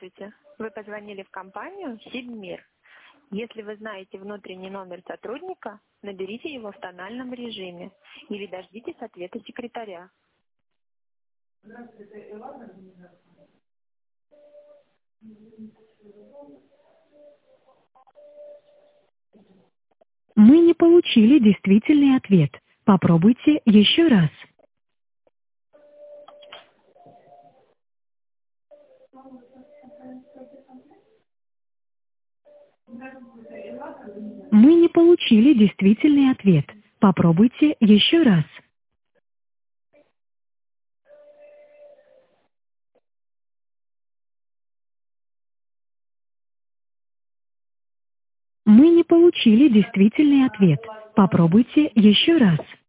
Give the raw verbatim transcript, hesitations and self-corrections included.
Здравствуйте. Вы позвонили в компанию «Сибмир». Если вы знаете внутренний номер сотрудника, наберите его в тональном режиме или дождитесь ответа секретаря. Мы не получили действительный ответ. Попробуйте еще раз. Мы не получили действительный ответ. Попробуйте еще раз. Мы не получили действительный ответ. Попробуйте еще раз.